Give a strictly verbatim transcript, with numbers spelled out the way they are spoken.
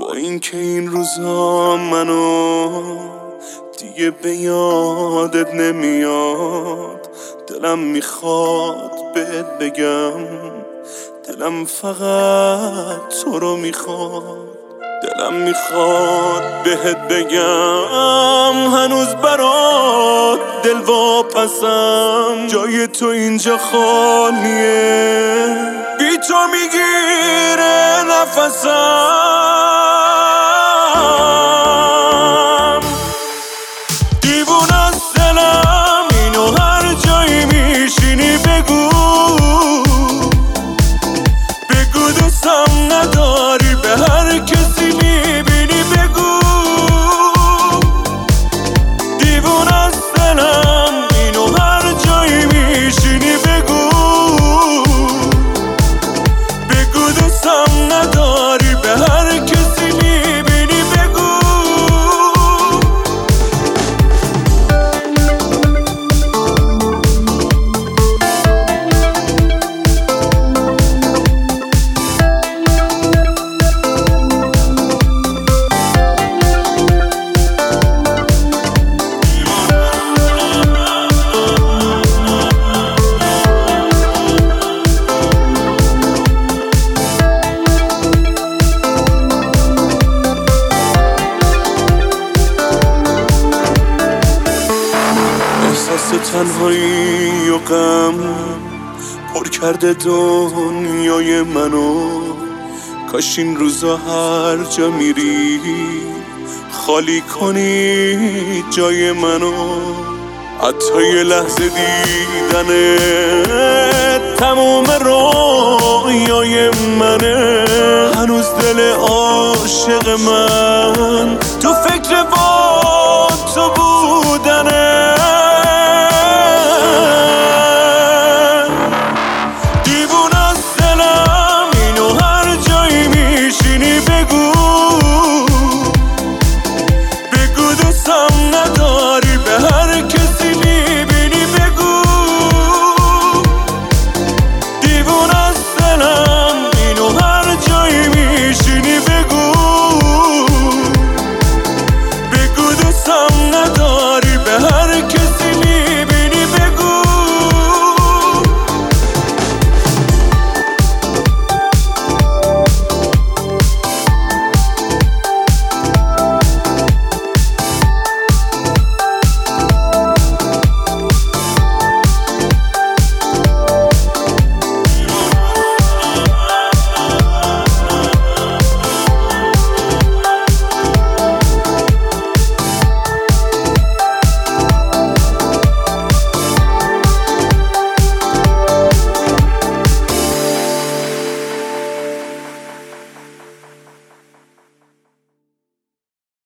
با اینکه این روزا منو دیگه به یادت نمیاد، دلم میخواد بهت بگم، دلم فقط تو رو میخواد. دلم میخواد بهت بگم هنوز برات دل واپسم، جای تو اینجا خالیه، بی تو میگیره نفسم. دیوونه است دلم اینو هر جایی میشینی بگو، بگو دوستم نداری به هر کسی میبینی بگو. دیوونه است دلم اینو هر جایی میشینی بگو، بگو دوستم نداری به هر کسی میبینی بگو. احساس تنهایی و غم پر کرده دنیای منو، کاش این روزا هر جا میری خالی کنی جای منو. حتی یه لحظه دیدنه تموم رویای منه، هنوز دل عاشق من تو فکر با تو بودنه.